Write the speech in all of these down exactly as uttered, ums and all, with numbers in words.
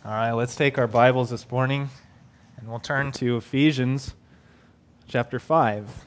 All right, let's take our Bibles this morning and we'll turn to Ephesians chapter five.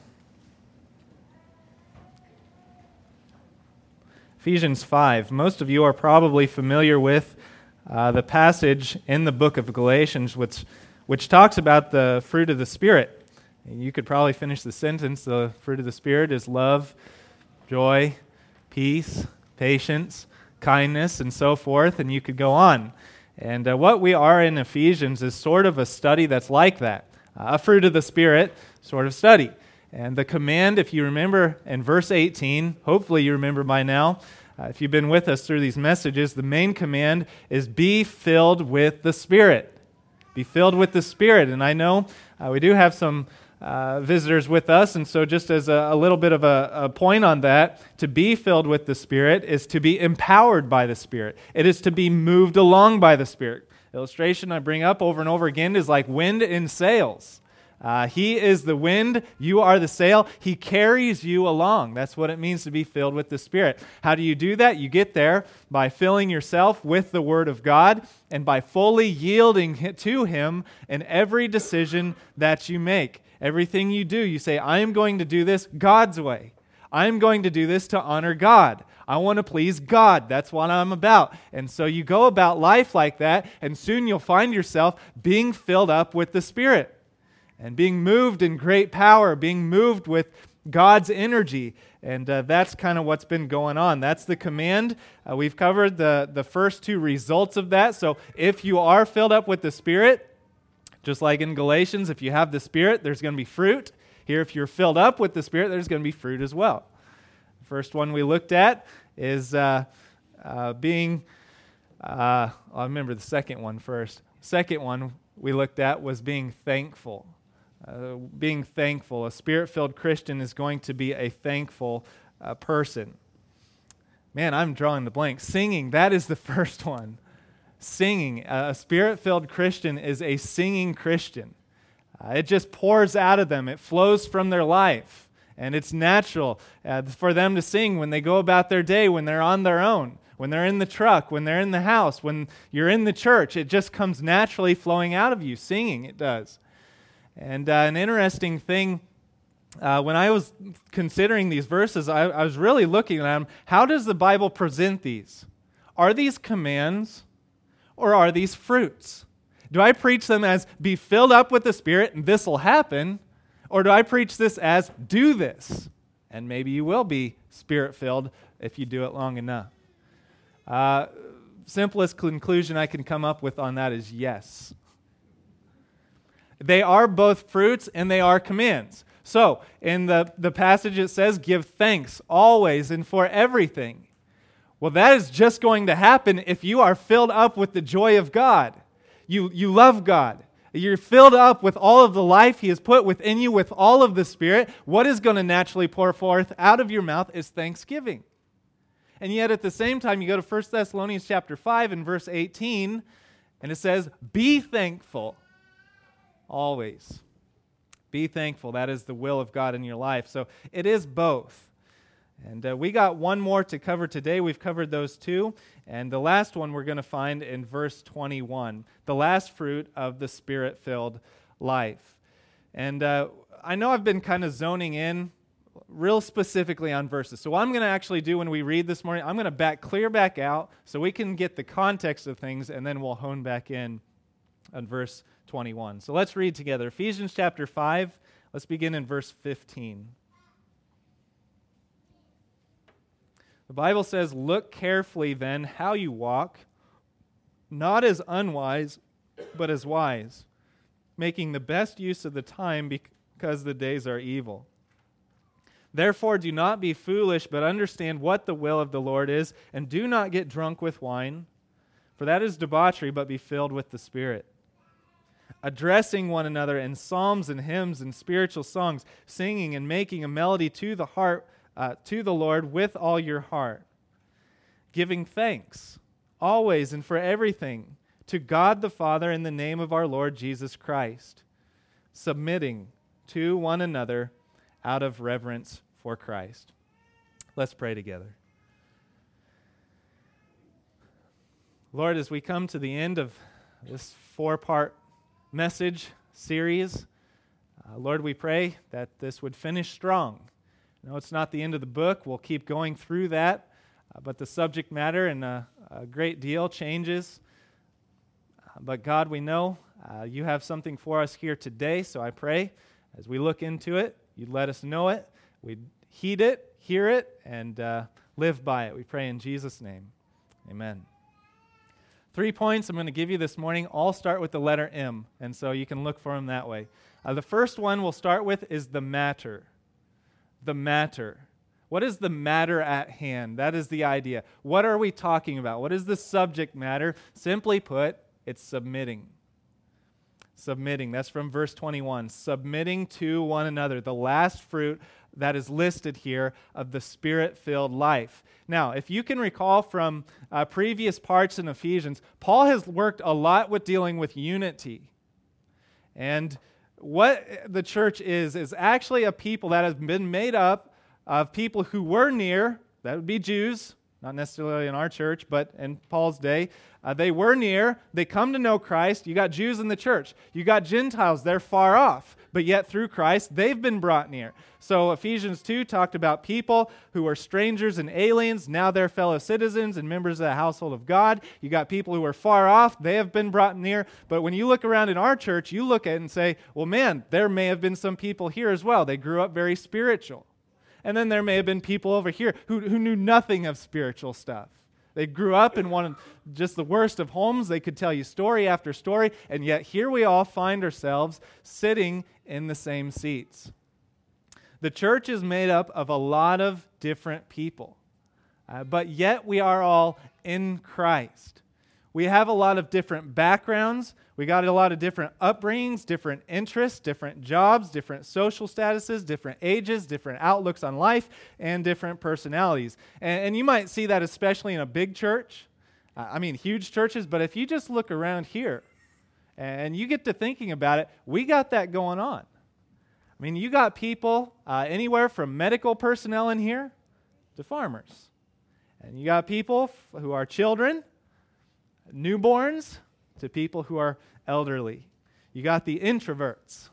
Ephesians five. Most of you are probably familiar with uh, the passage in the book of Galatians which, which talks about the fruit of the Spirit. You could probably finish the sentence. The fruit of the Spirit is love, joy, peace, patience, kindness, and so forth, and you could go on. And uh, what we are in Ephesians is sort of a study that's like that, uh, a fruit of the Spirit sort of study. And the command, if you remember in verse eighteen, hopefully you remember by now, uh, if you've been with us through these messages, the main command is be filled with the Spirit. Be filled with the Spirit. And I know uh, we do have some Uh, visitors with us, and so just as a, a little bit of a, a point on that, to be filled with the Spirit is to be empowered by the Spirit. It is to be moved along by the Spirit. Illustration I bring up over and over again is like wind in sails. Uh, he is the wind, you are the sail. He carries you along. That's what it means to be filled with the Spirit. How do you do that? You get there by filling yourself with the Word of God and by fully yielding to Him in every decision that you make. Everything you do, you say, I am going to do this God's way. I am going to do this to honor God. I want to please God. That's what I'm about. And so you go about life like that, and soon you'll find yourself being filled up with the Spirit and being moved in great power, being moved with God's energy. And uh, that's kind of what's been going on. That's the command. Uh, we've covered the, the first two results of that. So if you are filled up with the Spirit, just like in Galatians, if you have the Spirit, there's going to be fruit. Here, if you're filled up with the Spirit, there's going to be fruit as well. The first one we looked at is uh, uh, being, uh, I'll remember the second one first. Second one we looked at was being thankful. Uh, being thankful. A Spirit-filled Christian is going to be a thankful uh, person. Man, I'm drawing the blank. Singing, that is the first one. Singing. A Spirit-filled Christian is a singing Christian. Uh, it just pours out of them. It flows from their life. And it's natural uh, for them to sing when they go about their day, when they're on their own, when they're in the truck, when they're in the house, when you're in the church. It just comes naturally flowing out of you. Singing, it does. And uh, an interesting thing, uh, when I was considering these verses, I, I was really looking at them. How does the Bible present these? Are these commands? Or are these fruits? Do I preach them as be filled up with the Spirit and this will happen? Or do I preach this as do this? And maybe you will be Spirit-filled if you do it long enough. Uh, simplest conclusion I can come up with on that is yes. They are both fruits and they are commands. So in the, the passage it says, give thanks always and for everything. Well, that is just going to happen if you are filled up with the joy of God. You, you love God. You're filled up with all of the life He has put within you with all of the Spirit. What is going to naturally pour forth out of your mouth is thanksgiving. And yet at the same time, you go to First Thessalonians chapter five and verse eighteen, and it says, be thankful always. Be thankful. That is the will of God in your life. So it is both. And uh, we got one more to cover today. We've covered those two. And the last one we're going to find in verse twenty-one, the last fruit of the Spirit-filled life. And uh, I know I've been kind of zoning in real specifically on verses. So what I'm going to actually do when we read this morning, I'm going to back clear back out so we can get the context of things, and then we'll hone back in on verse twenty-one. So let's read together. Ephesians chapter five, let's begin in verse fifteen. The Bible says, look carefully then how you walk, not as unwise, but as wise, making the best use of the time because the days are evil. Therefore do not be foolish, but understand what the will of the Lord is, and do not get drunk with wine, for that is debauchery, but be filled with the Spirit, addressing one another in psalms and hymns and spiritual songs, singing and making a melody to the heart Uh, to the Lord with all your heart, giving thanks always and for everything to God the Father in the name of our Lord Jesus Christ, submitting to one another out of reverence for Christ. Let's pray together. Lord, as we come to the end of this four-part message series. Uh, Lord, we pray that this would finish strong. No, it's not the end of the book. We'll keep going through that, uh, but the subject matter and uh, a great deal changes. Uh, but God, we know uh, you have something for us here today, so I pray as we look into it, you'd let us know it, we'd heed it, hear it, and uh, live by it. We pray in Jesus' name. Amen. Three points I'm going to give you this morning all start with the letter M, and so you can look for them that way. Uh, the first one we'll start with is the matter. The matter. What is the matter at hand? That is the idea. What are we talking about? What is the subject matter? Simply put, it's submitting. Submitting. That's from verse twenty-one. Submitting to one another. The last fruit that is listed here of the Spirit-filled life. Now, if you can recall from uh, previous parts in Ephesians, Paul has worked a lot with dealing with unity. And what the church is, is actually a people that has been made up of people who were near, that would be Jews, not necessarily in our church, but in Paul's day. Uh, they were near, they come to know Christ. You got Jews in the church. You got Gentiles, they're far off, but yet through Christ, they've been brought near. So Ephesians two talked about people who were strangers and aliens, now they're fellow citizens and members of the household of God. You got people who are far off, they have been brought near. But when you look around in our church, you look at it and say, well, man, there may have been some people here as well. They grew up very spiritual. And then there may have been people over here who, who knew nothing of spiritual stuff. They grew up in one of just the worst of homes. They could tell you story after story, and yet here we all find ourselves sitting in the same seats. The church is made up of a lot of different people, uh, but yet we are all in Christ. We have a lot of different backgrounds. We got a lot of different upbringings, different interests, different jobs, different social statuses, different ages, different outlooks on life, and different personalities. And, and you might see that especially in a big church. Uh, I mean, huge churches, but if you just look around here and you get to thinking about it, we got that going on. I mean, you got people uh, anywhere from medical personnel in here to farmers. And you got people f- who are children, newborns, to people who are elderly. You got the introverts,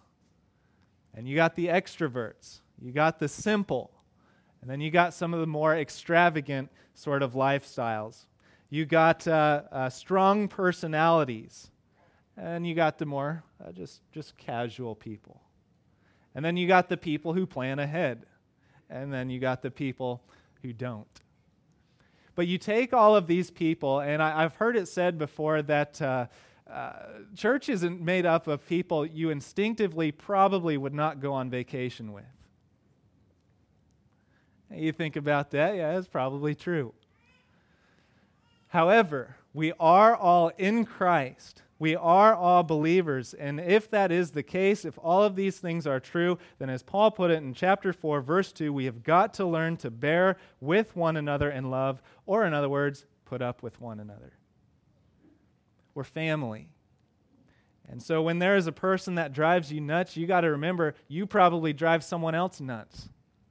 and you got the extroverts. You got the simple, and then you got some of the more extravagant sort of lifestyles. You got uh, uh, strong personalities, and you got the more uh, just, just casual people. And then you got the people who plan ahead, and then you got the people who don't. But you take all of these people, and I, I've heard it said before that uh, uh, church isn't made up of people you instinctively probably would not go on vacation with. You think about that, yeah, that's probably true. However, we are all in Christ. We are all believers, and if that is the case, if all of these things are true, then as Paul put it in chapter four, verse two, we have got to learn to bear with one another in love, or in other words, put up with one another. We're family. And so when there is a person that drives you nuts, you got to remember, you probably drive someone else nuts.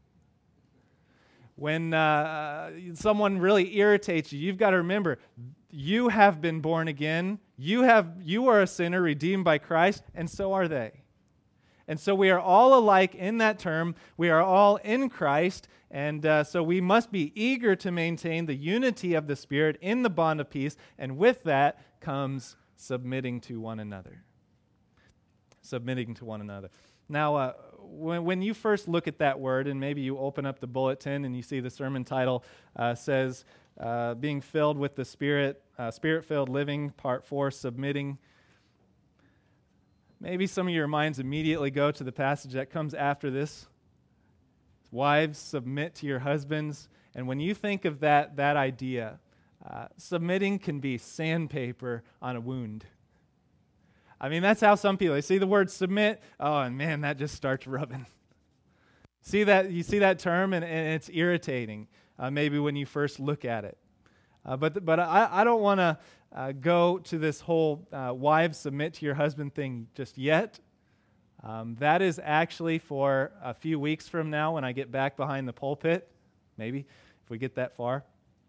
When uh, someone really irritates you, you've got to remember, you have been born again. You have, you are a sinner redeemed by Christ, and so are they. And so we are all alike in that term. We are all in Christ, and uh, so we must be eager to maintain the unity of the Spirit in the bond of peace, and with that comes submitting to one another. Submitting to one another. Now, uh, when, when you first look at that word, and maybe you open up the bulletin and you see the sermon title uh, says, uh, being filled with the Spirit, uh, Spirit-filled living, part four, submitting. Maybe some of your minds immediately go to the passage that comes after this. Wives, submit to your husbands. And when you think of that, that idea, uh, submitting can be sandpaper on a wound. I mean, that's how some people, they see the word submit, oh, and man, that just starts rubbing. See that? You see that term, and, and it's irritating, uh, maybe when you first look at it. Uh, but but I, I don't want to uh, go to this whole uh, wives submit to your husband thing just yet. Um, that is actually for a few weeks from now when I get back behind the pulpit, maybe, if we get that far.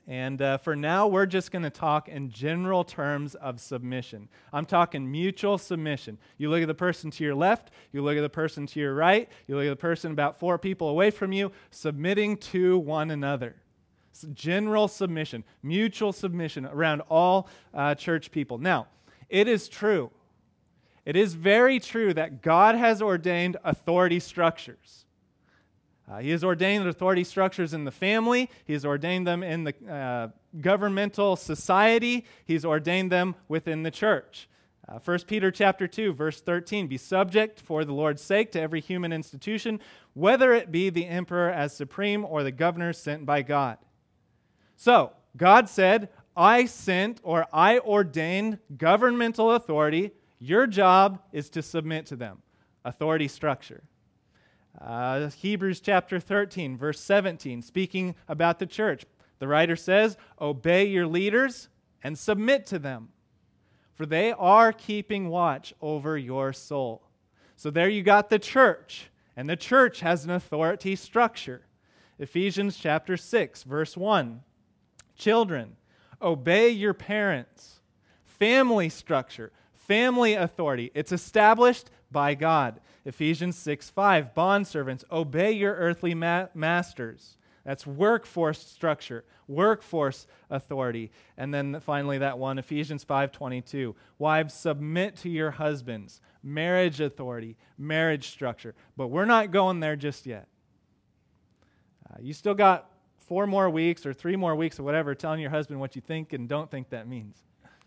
And uh, for now, we're just going to talk in general terms of submission. I'm talking mutual submission. You look at the person to your left, you look at the person to your right, you look at the person about four people away from you, submitting to one another. So general submission, mutual submission around all uh, church people. Now, it is true. It is very true that God has ordained authority structures. Uh, he has ordained authority structures in the family. He has ordained them in the uh, governmental society. He's ordained them within the church. Uh, First Peter chapter two, verse thirteen, be subject for the Lord's sake to every human institution, whether it be the emperor as supreme or the governor sent by God. So, God said, I sent or I ordained governmental authority. Your job is to submit to them. Authority structure. Uh, Hebrews chapter thirteen, verse seventeen, speaking about the church. The writer says, obey your leaders and submit to them, for they are keeping watch over your soul. So there you got the church, and the church has an authority structure. Ephesians chapter six, verse one, children, obey your parents. Family structure, family authority. It's established by God. Ephesians six five, bondservants, obey your earthly ma- masters. That's workforce structure, workforce authority. And then finally that one, Ephesians five twenty-two, wives, submit to your husbands. Marriage authority, marriage structure. But we're not going there just yet. Uh, you still got four more weeks or three more weeks or whatever telling your husband what you think and don't think that means.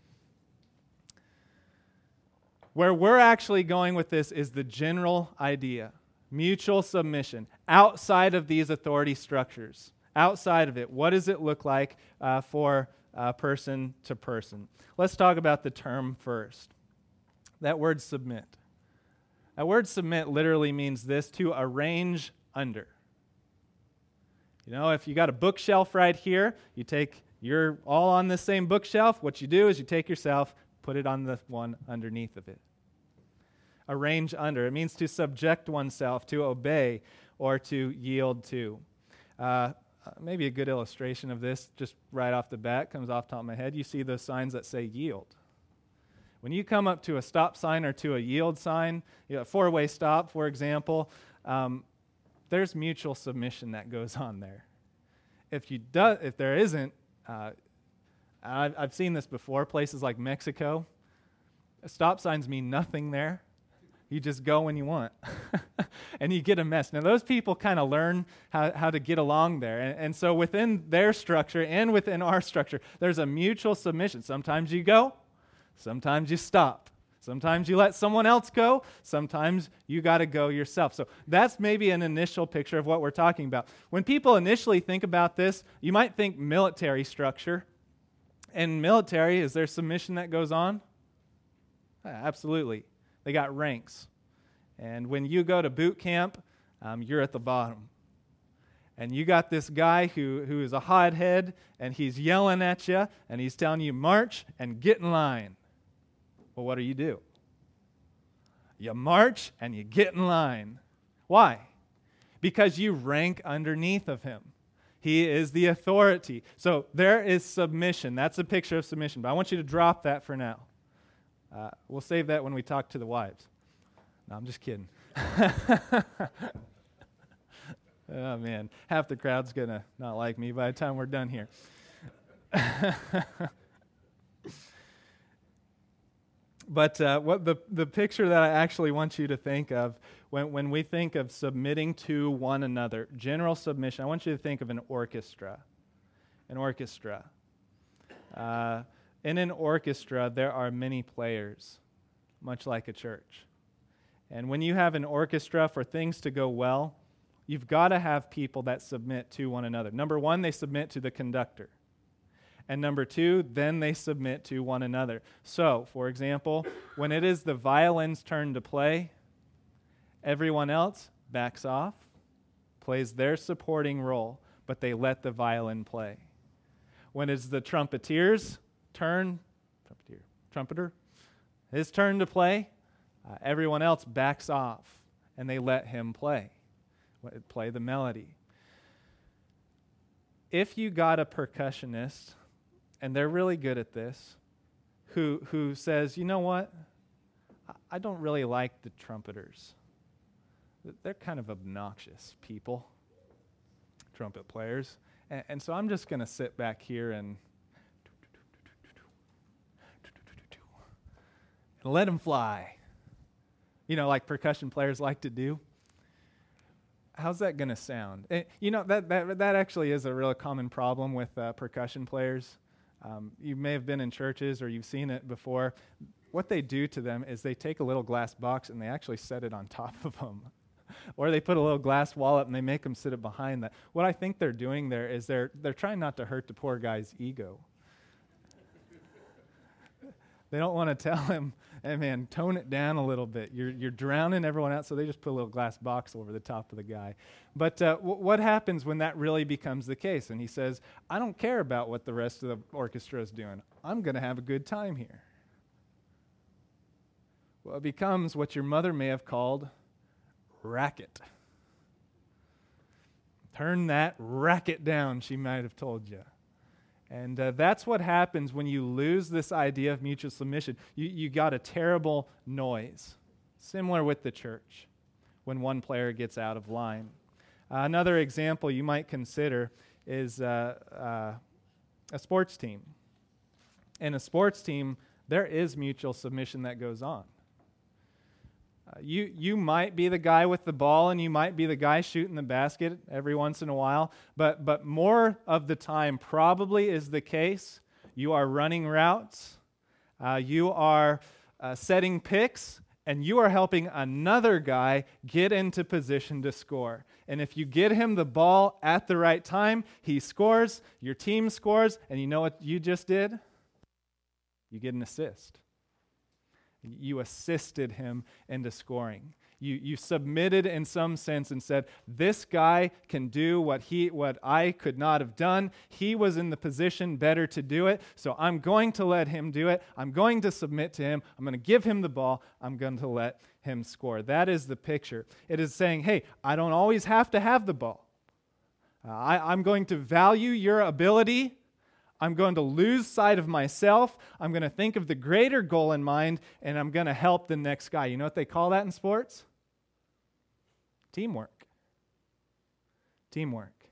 Where we're actually going with this is the general idea, mutual submission, outside of these authority structures. Outside of it, what does it look like uh, for uh, person to person? Let's talk about the term first. That word submit. That word submit literally means this, to arrange under. You know, if you got a bookshelf right here, you take, you're all on the same bookshelf, what you do is you take yourself, put it on the one underneath of it. Arrange under. It means to subject oneself, to obey, or to yield to. Uh, maybe a good illustration of this, just right off the bat, comes off the top of my head. You see those signs that say yield. When you come up to a stop sign or to a yield sign, you know, a four-way stop, for example, um, there's mutual submission that goes on there. If you do, if there isn't, uh, I've, I've seen this before, places like Mexico, stop signs mean nothing there. You just go when you want. And you get a mess. Now, those people kind of learn how, how to get along there. And, and so within their structure and within our structure, there's a mutual submission. Sometimes you go, sometimes you stop. Sometimes you let someone else go. Sometimes you got to go yourself. So that's maybe an initial picture of what we're talking about. When people initially think about this, you might think military structure. In military, is there submission that goes on? Absolutely. They got ranks. And when you go to boot camp, um, you're at the bottom. And you got this guy who, who is a hothead, and he's yelling at you, and he's telling you, march and get in line. Well, what do you do? You march and you get in line. Why? Because you rank underneath of him. He is the authority. So there is submission. That's a picture of submission. But I want you to drop that for now. Uh, we'll save that when we talk to the wives. No, I'm just kidding. Oh, man. Half the crowd's going to not like me by the time we're done here. But uh, what the, the picture that I actually want you to think of when, when we think of submitting to one another, general submission, I want you to think of an orchestra. An orchestra. Uh, in an orchestra, there are many players, much like a church. And when you have an orchestra, for things to go well, you've got to have people that submit to one another. Number one, they submit to the conductor. And number two, then they submit to one another. So, for example, when it is the violin's turn to play, everyone else backs off, plays their supporting role, but they let the violin play. When it's the trumpeter's turn, trumpeter, trumpeter, his turn to play, uh, everyone else backs off, and they let him play, play the melody. if you got a percussionist, and they're really good at this, who who says, you know what, I don't really like the trumpeters. They're kind of obnoxious people, trumpet players. And, and so I'm just going to sit back here and, and let them fly. You know, like percussion players like to do. How's that going to sound? And, you know, that, that that actually is a real common problem with uh, percussion players. Um, you may have been in churches or you've seen it before. What they do to them is they take a little glass box and they actually set it on top of them. Or they put a little glass wall up and they make them sit it behind that. What I think they're doing there is they're they're trying not to hurt the poor guy's ego. They don't want to tell him, hey man, tone it down a little bit. You're you're drowning everyone out, so they just put a little glass box over the top of the guy. But uh, w- what happens when that really becomes the case? And he says, I don't care about what the rest of the orchestra is doing. I'm going to have a good time here. Well, it becomes what your mother may have called racket. Turn that racket down, she might have told you. And uh, that's what happens when you lose this idea of mutual submission. You, you got a terrible noise, similar with the church, when one player gets out of line. Uh, another example you might consider is uh, uh, a sports team. In a sports team, there is mutual submission that goes on. Uh, you you might be the guy with the ball and you might be the guy shooting the basket every once in a while, but but more of the time probably is the case. You are running routes, uh, you are uh, setting picks, and you are helping another guy get into position to score. And if you get him the ball at the right time, he scores, your team scores, and you know what you just did? You get an assist. You assisted him into scoring. You you submitted in some sense and said, this guy can do what he what I could not have done. He was in the position better to do it, so I'm going to let him do it. I'm going to submit to him. I'm going to give him the ball. I'm going to let him score. That is the picture. It is saying, hey, I don't always have to have the ball. Uh, I, I'm going to value your ability. I'm going to lose sight of myself. I'm going to think of the greater goal in mind, and I'm going to help the next guy. You know what they call that in sports? Teamwork. Teamwork.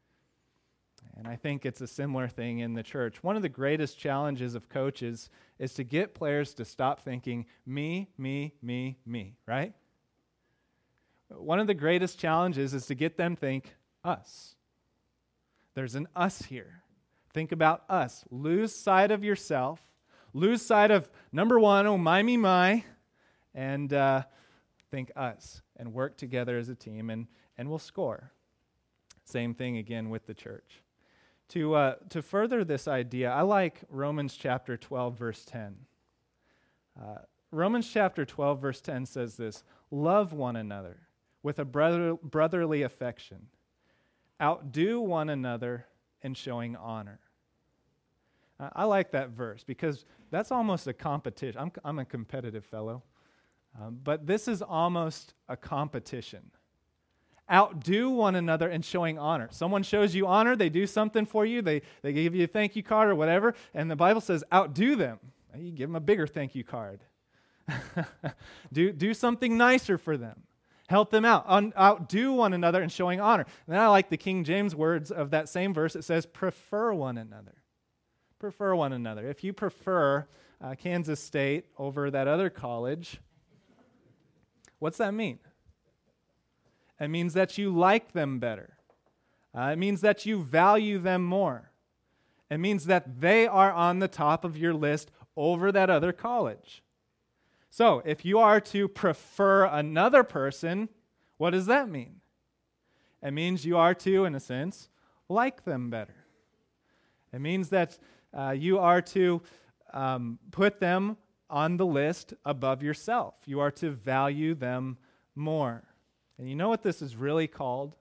And I think it's a similar thing in the church. One of the greatest challenges of coaches is to get players to stop thinking, me, me, me, me, right? One of the greatest challenges is to get them to think, us. There's an us here. Think about us. Lose sight of yourself. Lose sight of, number one, oh, my, me, my, and uh, think us, and work together as a team, and, and we'll score. Same thing again with the church. To, uh, to further this idea, I like Romans chapter twelve, verse ten. Uh, Romans chapter twelve, verse ten says this, love one another with a brother, brotherly affection. Outdo one another in showing honor. Uh, I like that verse because that's almost a competition. I'm, I'm a competitive fellow, um, but this is almost a competition. Outdo one another in showing honor. Someone shows you honor, they do something for you, they, they give you a thank you card or whatever, and the Bible says outdo them. You give them a bigger thank you card. do, do something nicer for them. Help them out. Un- outdo one another in showing honor. And then I like the King James words of that same verse. It says, prefer one another. Prefer one another. If you prefer uh, Kansas State over that other college, what's that mean? It means that you like them better. Uh, it means that you value them more. It means that they are on the top of your list over that other college. So, if you are to prefer another person, what does that mean? It means you are to, in a sense, like them better. It means that uh, you are to um, put them on the list above yourself. You are to value them more. And you know what this is really called?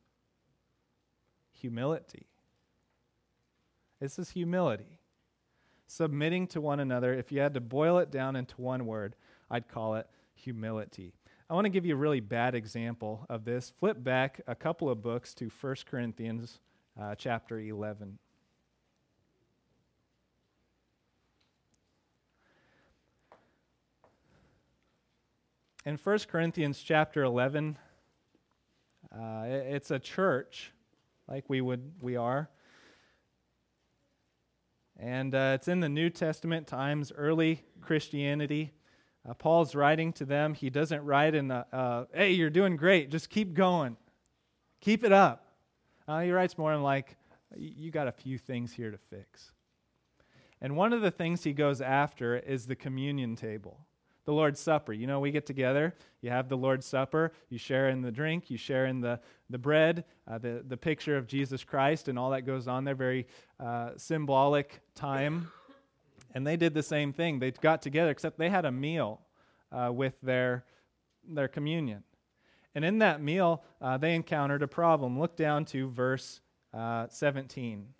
Humility. This is humility. Submitting to one another. If you had to boil it down into one word, I'd call it humility. I want to give you a really bad example of this. Flip back a couple of books to First Corinthians uh, chapter eleven. In First Corinthians chapter eleven, uh, it's a church, like we would we are, and uh, it's in the New Testament times, early Christianity. Uh, Paul's writing to them. He doesn't write in, a, uh, "Hey, you're doing great. Just keep going, keep it up." Uh, he writes more in like, "You got a few things here to fix." And one of the things he goes after is the communion table. The Lord's Supper. You know, we get together, you have the Lord's Supper, you share in the drink, you share in the, the bread, uh, the, the picture of Jesus Christ and all that goes on there, very uh, symbolic time. And they did the same thing. They got together, except they had a meal uh, with their, their communion. And in that meal, uh, they encountered a problem. Look down to verse uh, seventeen.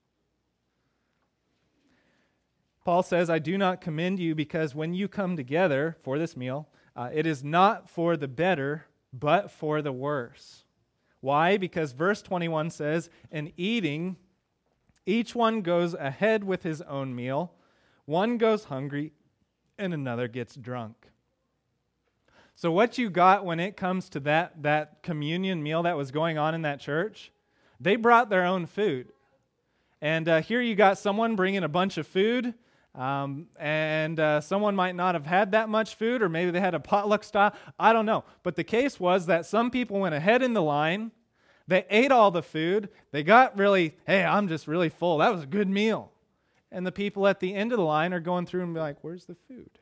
Paul says, "I do not commend you because when you come together for this meal, uh, it is not for the better, but for the worse." Why? Because verse twenty-one says, "In eating, each one goes ahead with his own meal. One goes hungry, and another gets drunk." So what you got when it comes to that, that communion meal that was going on in that church, they brought their own food. And uh, here you got someone bringing a bunch of food, Um, and uh, someone might not have had that much food, or maybe they had a potluck style. I don't know. But the case was that some people went ahead in the line. They ate all the food. They got really, hey, I'm just really full. That was a good meal. And the people at the end of the line are going through and be like, where's the food?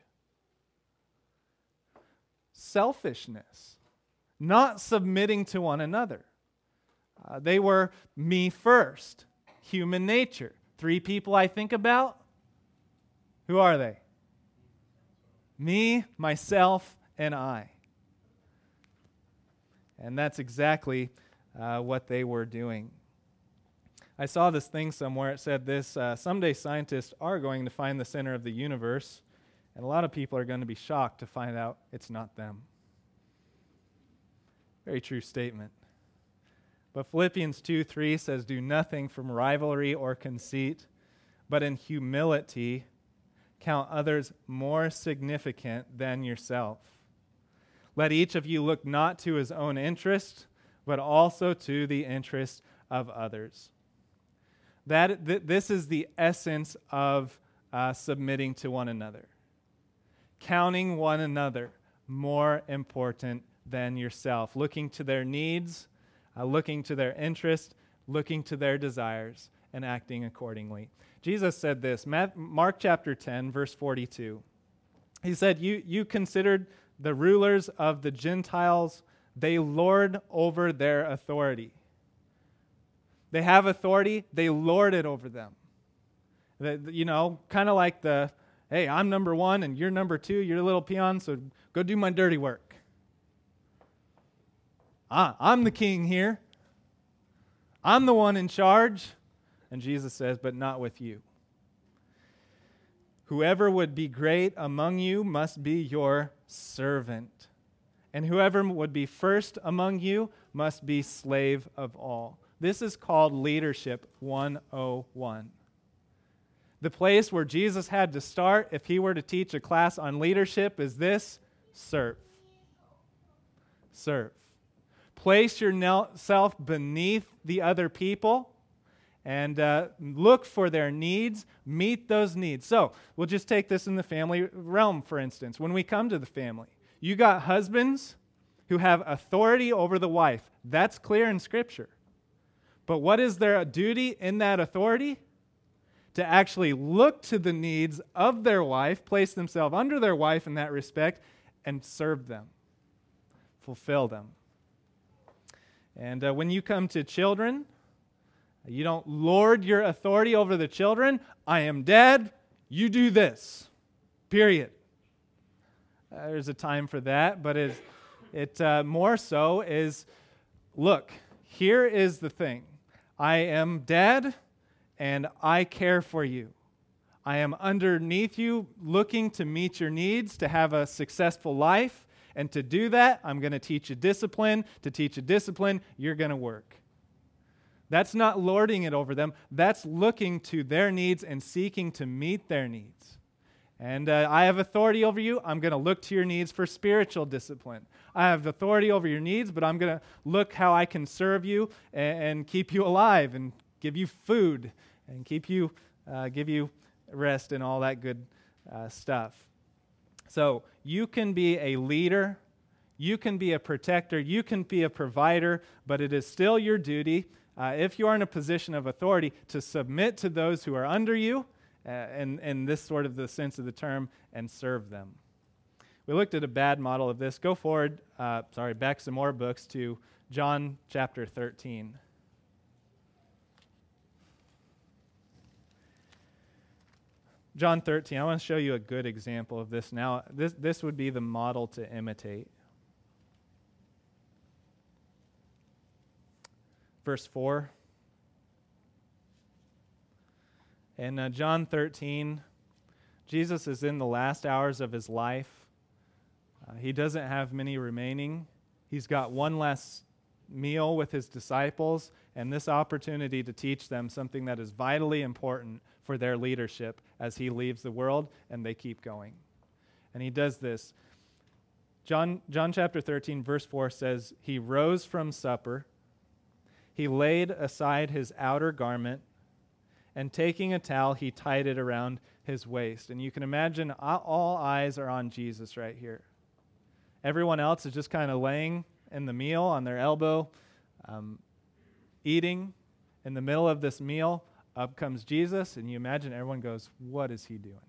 Selfishness. Not submitting to one another. Uh, they were me first. Human nature. Three people I think about. Who are they? Me, myself, and I. And that's exactly uh, what they were doing. I saw this thing somewhere. It said this, uh, someday scientists are going to find the center of the universe, and a lot of people are going to be shocked to find out it's not them. Very true statement. But Philippians two three says, "Do nothing from rivalry or conceit, but in humility count others more significant than yourself. Let each of you look not to his own interest, but also to the interest of others." That th- this is the essence of uh, submitting to one another. Counting one another more important than yourself. Looking to their needs, uh, looking to their interest, looking to their desires, and acting accordingly. Jesus said this, Mark chapter ten, verse forty-two. He said, you, you considered the rulers of the Gentiles, they lord over their authority. They have authority, they lord it over them. The, you know, kind of like the, hey, I'm number one and you're number two, you're a little peon, so go do my dirty work. Ah, I'm the king here. I'm the one in charge. And Jesus says, but not with you. Whoever would be great among you must be your servant. And whoever would be first among you must be slave of all. This is called Leadership one oh one. The place where Jesus had to start if he were to teach a class on leadership is this: serve. Serve. Place yourself beneath the other people and uh, look for their needs, meet those needs. So we'll just take this in the family realm, for instance. When we come to the family, you got husbands who have authority over the wife. That's clear in Scripture. But what is their duty in that authority? To actually look to the needs of their wife, place themselves under their wife in that respect, and serve them, fulfill them. And uh, when you come to children, you don't lord your authority over the children. I am dad, you do this. Period. Uh, there's a time for that, but it, it uh, more so is, look, here is the thing. I am dad, and I care for you. I am underneath you, looking to meet your needs, to have a successful life. And to do that, I'm going to teach you discipline. To teach you discipline, you're going to work. That's not lording it over them. That's looking to their needs and seeking to meet their needs. And uh, I have authority over you. I'm going to look to your needs for spiritual discipline. I have authority over your needs, but I'm going to look how I can serve you and, and keep you alive and give you food and keep you, uh, give you rest and all that good uh, stuff. So you can be a leader, you can be a protector, you can be a provider, but it is still your duty, uh, if you are in a position of authority, to submit to those who are under you, uh, and, and this sort of the sense of the term, and serve them. We looked at a bad model of this. Go forward, uh, sorry, back some more books to John chapter thirteen. John thirteen, I want to show you a good example of this now. This, this would be the model to imitate. Verse four. In uh, John thirteen, Jesus is in the last hours of his life. Uh, he doesn't have many remaining. He's got one last meal with his disciples and this opportunity to teach them something that is vitally important for their leadership as he leaves the world and they keep going. And he does this. John, John chapter thirteen, verse four says, "He rose from supper. He laid aside his outer garment, and taking a towel, he tied it around his waist." And you can imagine all eyes are on Jesus right here. Everyone else is just kind of laying in the meal on their elbow, um, eating. In the middle of this meal, up comes Jesus, and you imagine everyone goes, "What is he doing?"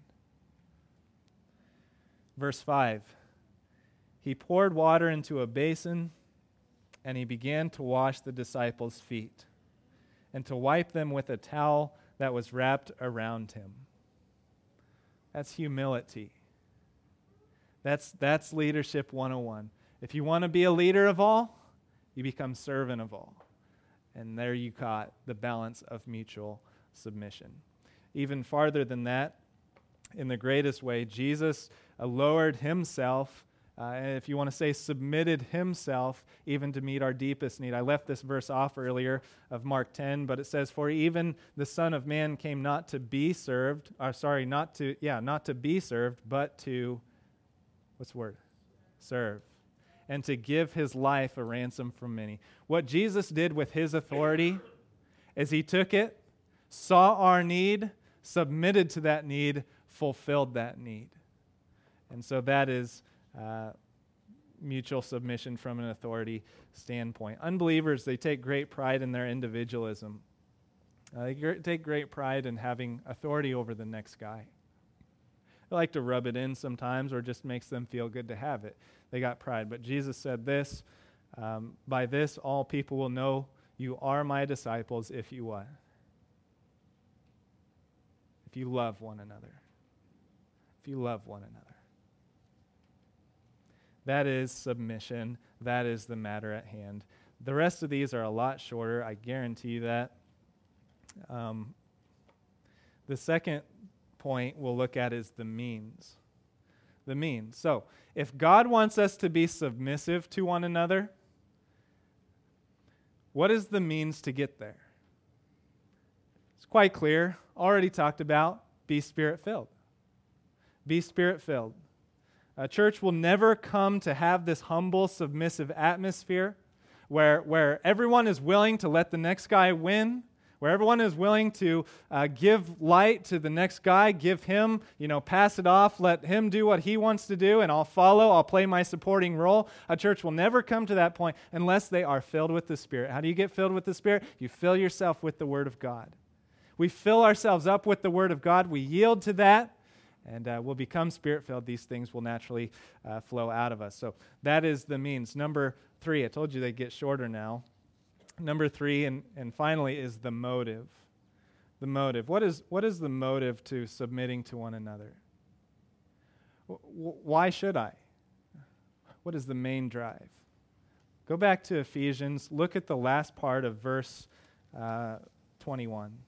Verse five, "He poured water into a basin, and he began to wash the disciples' feet, and to wipe them with a towel that was wrapped around him." That's humility. That's, that's leadership one oh one. If you want to be a leader of all, you become servant of all. And there you caught the balance of mutual submission. Even farther than that, in the greatest way, Jesus uh, lowered himself, uh, and if you want to say submitted himself, even to meet our deepest need. I left this verse off earlier of Mark ten, but it says, "For even the Son of Man came not to be served," or sorry, not to, yeah, not to be served, but to, what's the word? Serve. And to give his life a ransom for many. What Jesus did with his authority is he took it, saw our need, submitted to that need, fulfilled that need. And so that is uh, mutual submission from an authority standpoint. Unbelievers, they take great pride in their individualism. Uh, they gr- take great pride in having authority over the next guy. They like to rub it in sometimes, or it just makes them feel good to have it. They got pride. But Jesus said this, um, "By this all people will know you are my disciples if you what? If you love one another." If you love one another. That is submission. That is the matter at hand. The rest of these are a lot shorter. I guarantee you that. Um, the second point we'll look at is the means. The means. So, if God wants us to be submissive to one another, what is the means to get there? It's quite clear. Already talked about, be Spirit-filled. Be Spirit-filled. A church will never come to have this humble, submissive atmosphere where, where everyone is willing to let the next guy win, where everyone is willing to uh, give light to the next guy, give him, you know, pass it off, let him do what he wants to do, and I'll follow, I'll play my supporting role. A church will never come to that point unless they are filled with the Spirit. How do you get filled with the Spirit? You fill yourself with the Word of God. We fill ourselves up with the Word of God. We yield to that, and uh, we'll become Spirit-filled. These things will naturally uh, flow out of us. So that is the means. Number three, I told you they get shorter now. Number three, and, and finally, is the motive. The motive. What is, what is the motive to submitting to one another? W- why should I? What is the main drive? Go back to Ephesians. Look at the last part of verse uh, twenty-one.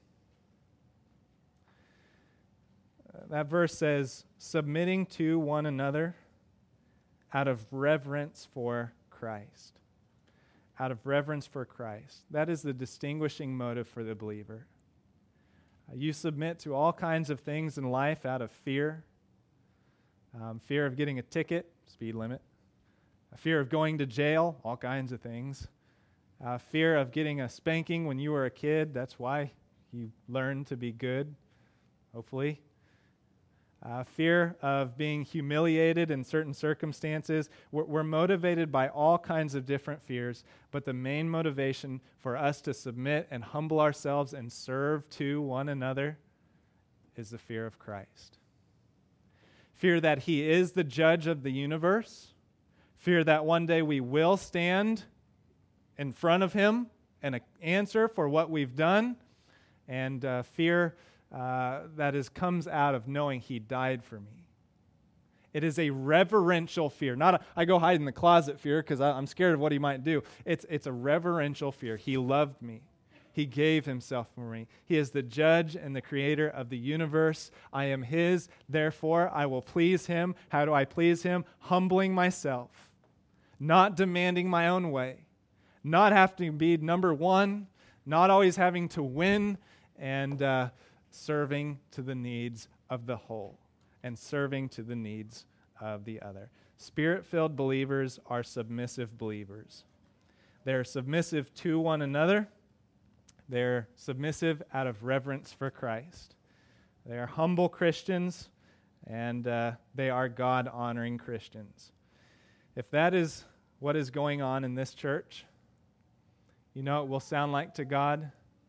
Uh, that verse says, "Submitting to one another out of reverence for Christ." out of reverence for Christ. That is the distinguishing motive for the believer. Uh, you submit to all kinds of things in life out of fear. Um, fear of getting a ticket, speed limit. A fear of going to jail, all kinds of things. Uh, fear of getting a spanking when you were a kid. That's why you learned to be good, hopefully. Uh, fear of being humiliated in certain circumstances. We're, we're motivated by all kinds of different fears, but the main motivation for us to submit and humble ourselves and serve to one another is the fear of Christ. Fear that He is the judge of the universe. Fear that one day we will stand in front of Him and answer for what we've done. And uh, fear Uh, that is comes out of knowing He died for me. It is a reverential fear, not a, I go hide in the closet fear because I'm scared of what He might do. It's it's a reverential fear. He loved me. He gave Himself for me. He is the judge and the creator of the universe. I am His, therefore I will please Him. How do I please Him? Humbling myself, not demanding my own way, not having to be number one, not always having to win, and uh, serving to the needs of the whole and serving to the needs of the other. Spirit-filled believers are submissive believers. They're submissive to one another. They're submissive out of reverence for Christ. They are humble Christians, and uh, they are God-honoring Christians. If that is what is going on in this church, you know what it will sound like to God?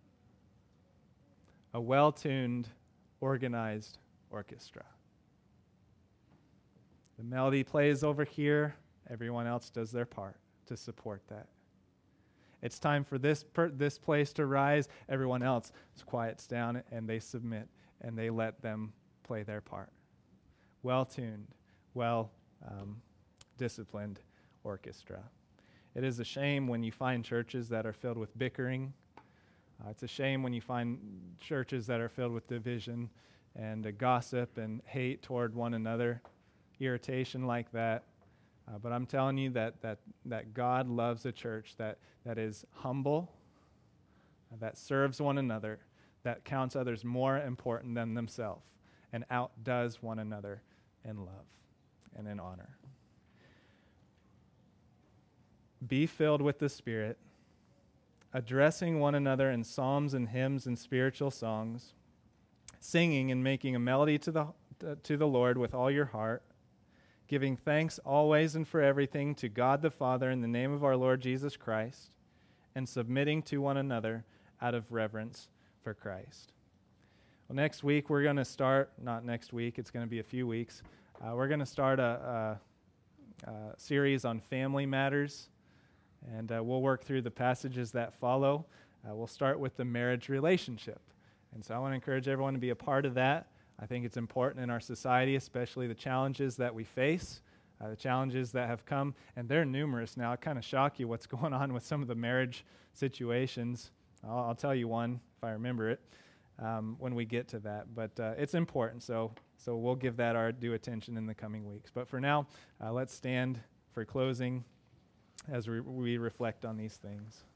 A well-tuned, organized orchestra. The melody plays over here. Everyone else does their part to support that. It's time for this per, this place to rise. Everyone else quiets down and they submit and they let them play their part. Well-tuned, well-disciplined um, orchestra. It is a shame when you find churches that are filled with bickering. Uh, it's a shame when you find churches that are filled with division and uh, gossip and hate toward one another, irritation like that. Uh, but I'm telling you that that that God loves a church that that is humble, uh, that serves one another, that counts others more important than themselves, and outdoes one another in love and in honor. Be filled with the Spirit, addressing one another in psalms and hymns and spiritual songs, singing and making a melody to the to the Lord with all your heart, giving thanks always and for everything to God the Father in the name of our Lord Jesus Christ, and submitting to one another out of reverence for Christ. Well, next week we're going to start, not next week, it's going to be a few weeks, uh, we're going to start a, a, a series on family matters. And uh, we'll work through the passages that follow. Uh, we'll start with the marriage relationship. And so I want to encourage everyone to be a part of that. I think it's important in our society, especially the challenges that we face, uh, the challenges that have come, and they're numerous now. It kind of shock you what's going on with some of the marriage situations. I'll, I'll tell you one if I remember it um, when we get to that. But uh, it's important, so so we'll give that our due attention in the coming weeks. But for now, uh, let's stand for closing as we, we reflect on these things.